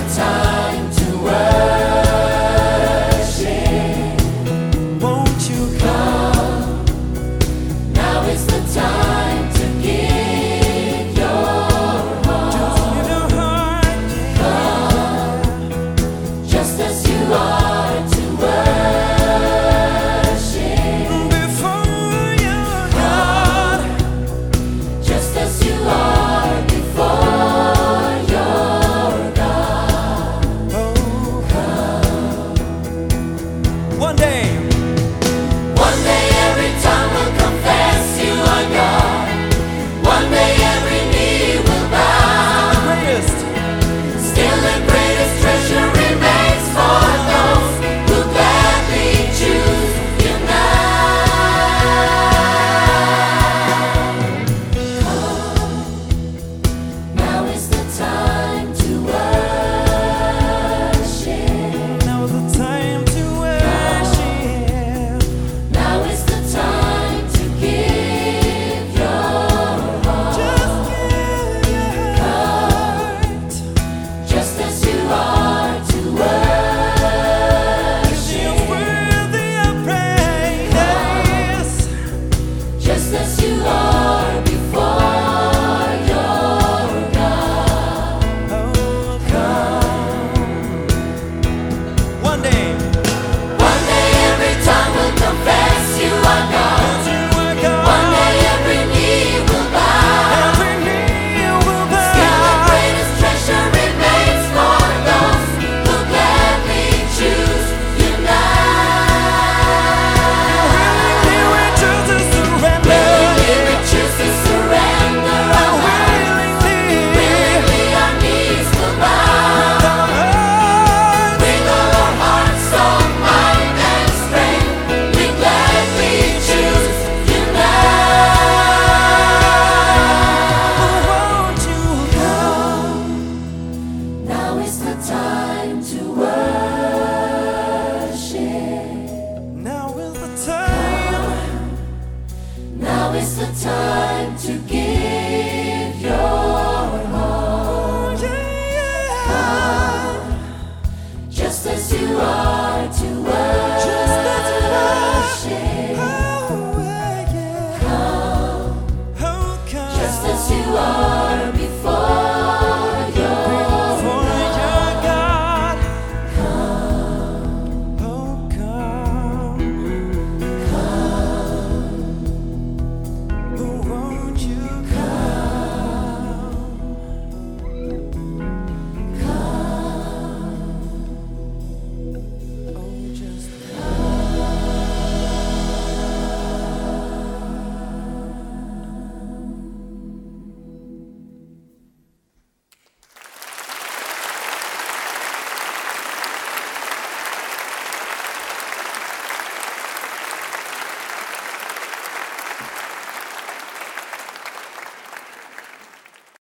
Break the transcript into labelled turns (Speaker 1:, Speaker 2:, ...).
Speaker 1: time to worship.
Speaker 2: Won't you come?
Speaker 1: Now is the time to give your heart.
Speaker 2: Just give your heart,
Speaker 1: Just as you are to worship.
Speaker 2: before your God.
Speaker 1: Just as you are before your God.
Speaker 2: One day,
Speaker 1: One day every tongue will confess you are God. One day every knee will bow.
Speaker 2: the greatest.
Speaker 1: Still the greatest treasure remains for those who gladly choose you now. Now is the time to worship.
Speaker 2: Now is the time to worship.
Speaker 1: Now is the time to give your heart.
Speaker 2: Just give your heart.
Speaker 1: Just as you are to
Speaker 2: 'Cause you're
Speaker 1: worship.
Speaker 2: worthy of praise.
Speaker 1: Just as you are before your God.
Speaker 2: One day,
Speaker 1: One day every tongue will confess you are God.
Speaker 2: you are God.
Speaker 1: One day every knee will bow.
Speaker 2: Every knee will
Speaker 1: Still the
Speaker 2: bow.
Speaker 1: greatest treasure remains for those who gladly choose you now.
Speaker 2: We choose to surrender.
Speaker 1: We choose to surrender our lives. Willingly our knees will bow. With all our heart, soul, mind, and strength, we gladly choose you now.
Speaker 2: Won't you come?
Speaker 1: Now is the time to worship.
Speaker 2: Now is the time.
Speaker 1: Now is the time to give